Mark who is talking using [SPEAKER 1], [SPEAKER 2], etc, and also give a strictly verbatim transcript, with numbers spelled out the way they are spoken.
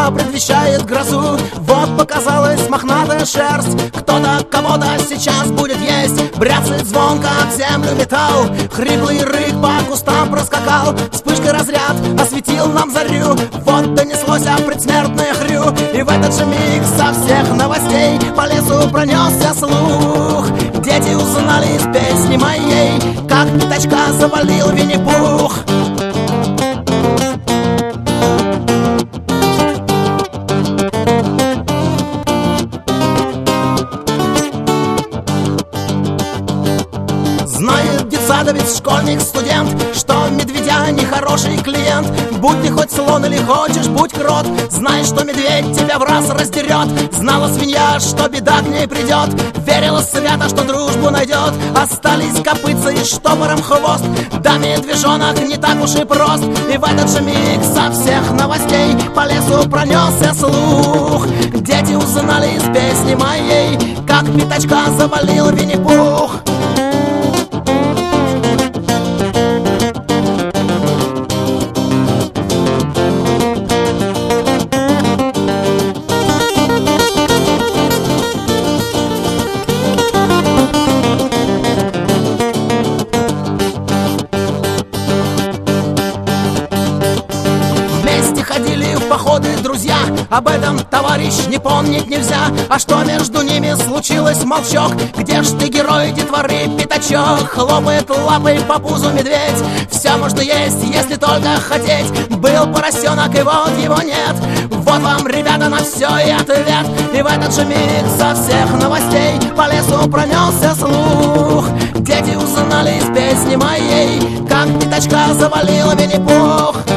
[SPEAKER 1] что предвещает грозу. Вот показалась мохнатая шерсть, кто-то кого-то сейчас будет есть. Бряцает звонко об землю металл, хриплый рык по кустам проскакал. Вспышкой разряд осветил нам зарю, вот донеслось предсмертное хрю. И в этот же миг со всех новостей по лесу пронесся слух. Дети узнали из песни моей, как пятачка завалил Винни-Пух. Знает детсадовец, школьник, студент, что медведя нехороший клиент. Будь ты хоть слон или хочешь, будь крот, знай, что медведь тебя в раз раздерет. Знала свинья, что беда к ней придет, верила свято, что дружбу найдет. Остались копытца и штопором хвост, да медвежонок не так уж и прост. И в этот же миг со всех новостей по лесу пронесся слух. Дети узнали из песни моей, как пятачка завалил Винни-Пух. Ходили в походы друзья, об этом, товарищ, не помнить нельзя. А что между ними случилось, молчок? Где ж ты, герой детворы, пятачок? Хлопает лапой по пузу медведь. Все можно есть, если только хотеть. Был поросенок, и вот его нет. Вот вам, ребята, на все и ответ. И в этот же миг со всех новостей по лесу пронесся слух. Дети узнали из песни моей, как пятачка завалила Винни-Пух.